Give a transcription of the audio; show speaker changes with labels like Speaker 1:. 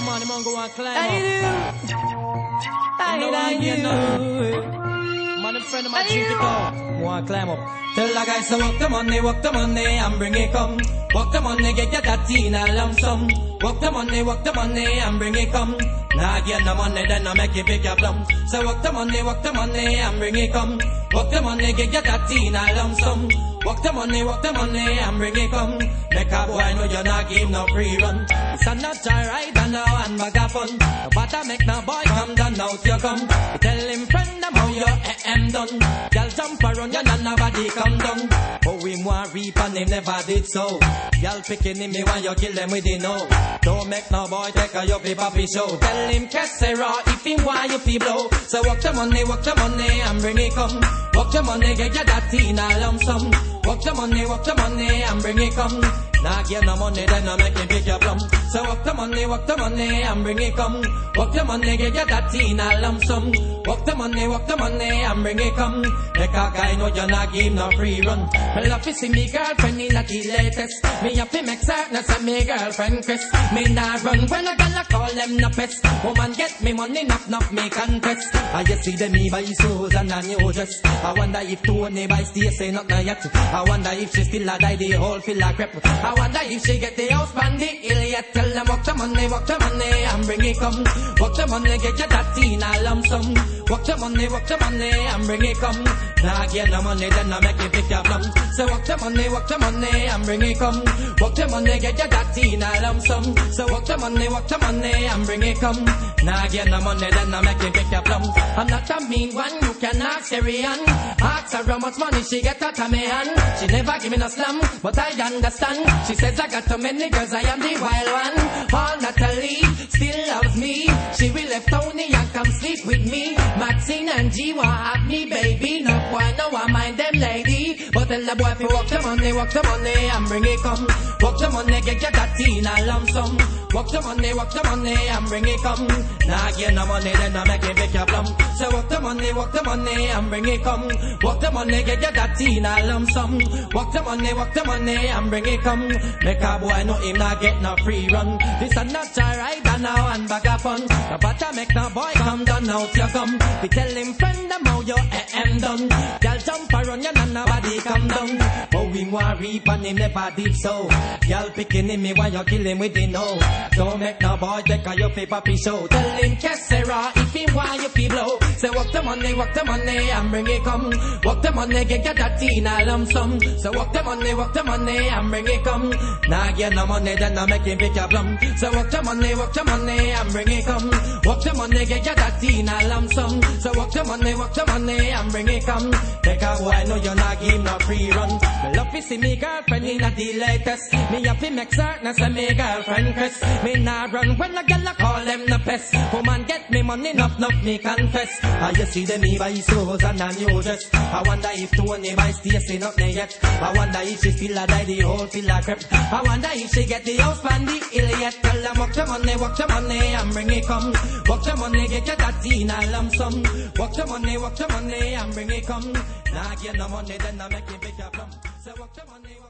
Speaker 1: on, the man go and climb up. I know. Man, a friend of my drink it up. Want climb up. Tell the guys to walk the money, and bring it come. Walk the money, get that teen a lump sum. Walk the money, and bring it come. Nah, get the money, then I make you pick your plum. So walk the money, and bring it come. Walk the money, get that teen a lump sum. Walk the money, and bring it come. Make a boy know you're not give no free run. It's a not alright, and now and bag of fun. No matter make no boy come down, out you come. You tell him friend them how your done. Girl jump around, you not nobody come down. Oh, we want reap and him never did so. Girl picking him, me want you kill them with the no. Don't make no boy take a your papi show. Tell him Kessera if him want you fi blow. So walk the money, and bring it come. Walk the money, get you that teen a lump sum. Walk the money, and bring it come. Nah, get no money, then I make him pick your plum. So walk the money, and bring it come. Walk the money, get you that teen a lump sum. Walk the money, and bring it come. Make a guy know you're not give no free run. Me love to see me girlfriend in the latest. Me have to make certain say me girlfriend Chris. Me nah run when a girl I call them no pest. Woman get me money, knock me confess. I just see them me buy shoes and a new dress. I wonder if Tony buy Stacey not yet. I wonder if she still a die the whole feel like crap. I wonder if she get the house on the hill yet. Tell them walk the money, and bring it come. Walk the money, get you that teen a lump sum. Walk the money, and bring it come. Nah, get no money, then I make you pick your plum. So walk the money, and bring it come. Walk the money, get you that teen a lump sum. So walk the money, and bring it come. Nah, get no money, then I make you pick your plum. I'm not a mean one, you can ask Sherry Ann. Ask her how much money she get out of me hand. She never give me no slam, but I understand. She says I got too many girls, I am the wild one. All Natalie still loves me. She will left Tony and come sleep with me. Maxine and G want have me, baby. No boy, no I mind them lady. But tell the boy if you walk the money, and bring it come. Walk the money, get you that teen a lump sum. Walk the money, and bring it come. Nah, get no money, then I make him pick your plum. So walk the money, and bring it come. Walk the money, get you that teen a lump sum. Walk the money, and bring it come. Make a boy know him not get no free run. This a not alright, and now and bag of fun. No matter make no boy come down, out you come. We tell him friend them how your done. Girl jump around, you and nobody come down. Oh, we want reap and him never did so. Girl picking him, me while you kill him with the no. Don't make no boy take a your papi show. Tell him Kessera if he want you fi blow. Say walk the money, and bring it come. Walk the money, get that teen a lump sum. So walk the money, and bring it come. Nah, get no money, then I make him pick your plum. So walk the money, and bring it come. Walk the money, get that teen a lump sum. So walk the money, and bring it come. Take a boy, know you're not give no free run. Me love to see me girlfriend in the latest. Me have to make certain say me girlfriend Chris. Me nah run when a girl I call them no pest. Woman get me money, knock me confess. I just see them me buy shoes and a new dress. I wonder if Tony buy Stacey not yet. I wonder if she still a die the whole feel like crap. I wonder if she get the house on the hill yet. Tell them walk the money, and bring it come. Walk the money, get you that teen a lump sum. Walk the money, and bring it come. Nah, get no money, then I make you pick your plum. So walk the money.